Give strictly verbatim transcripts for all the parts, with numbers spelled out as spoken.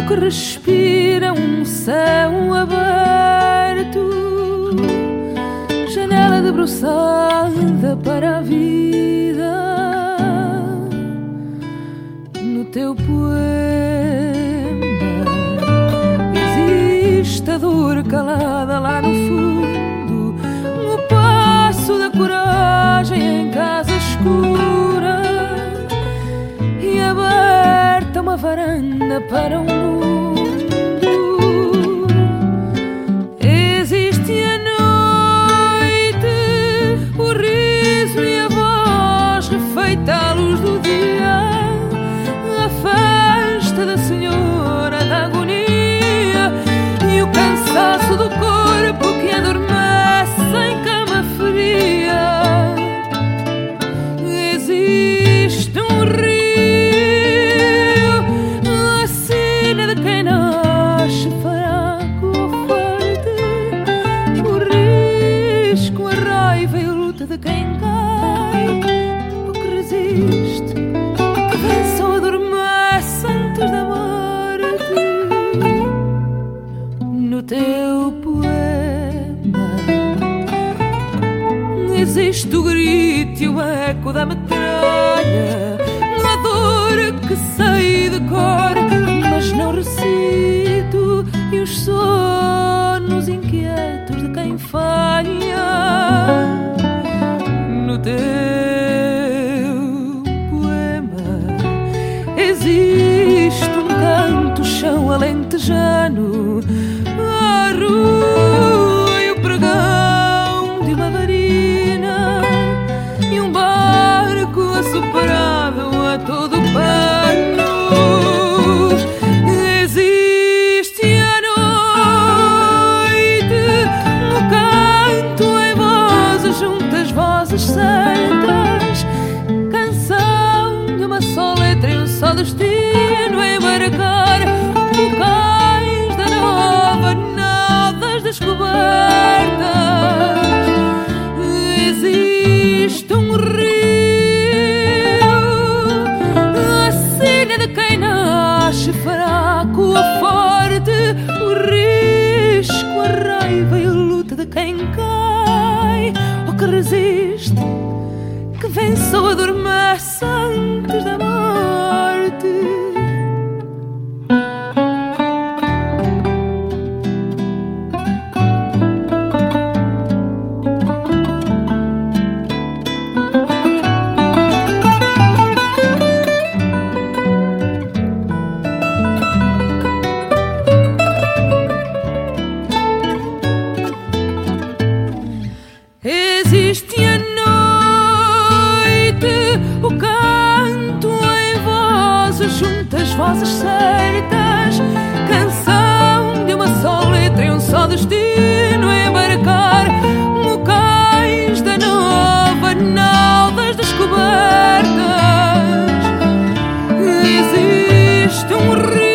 que respira um céu aberto, janela debruçada para a vida. No teu poema existe a dor calada lá no fundo, no passo da coragem em casa escura, e aberta uma varanda para o mundo. Existe a noite, o riso e a voz refeita à luz do dia, a festa da senhora da agonia e o cansaço do corpo que adormece em cama fria. Existe um rio, a sina de quem nasce fraco ou forte, o risco, a raiva e a luta de quem cai, o que resiste, que vence ou adormece antes da morte. No teu poema existe o grito e o eco da metralha, a dor que sei de cor, mas não recito, e os sonos inquietos de quem falha. No teu poema existe um canto, chão alentejano, a rua e o pregão de uma varina, e um barco açuparado a todo pano. Existe a noite, no canto em vozes juntas, vozes certas, canção de uma só letra e um só destino, embarcar bocais da nova, nadas descobertas. Existe um rio, a sina de quem nasce fraco ou forte, o risco, a raiva e a luta de quem cai, ou que resiste, que vence ou adormece antes da morte. Existe a noite, o canto em vozes juntas, vozes certas, canção de uma só letra e um só destino, embarcar locais da nova, novas descobertas. Existe um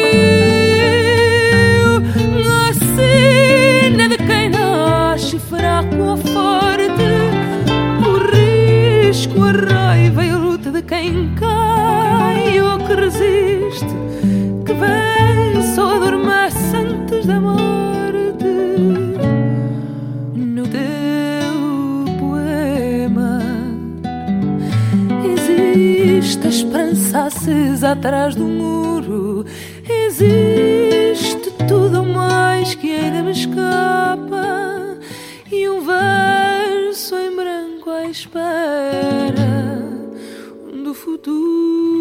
rio, a sina de quem nasce fraco ou forte, o risco, a raiva e a luta de quem cai, ou que resiste, que vence ou adormece antes da morte. No teu poema existe a esperança acesa atrás do muro, existe tudo mais que ainda me escapa, e um verso em branco à espera do futuro.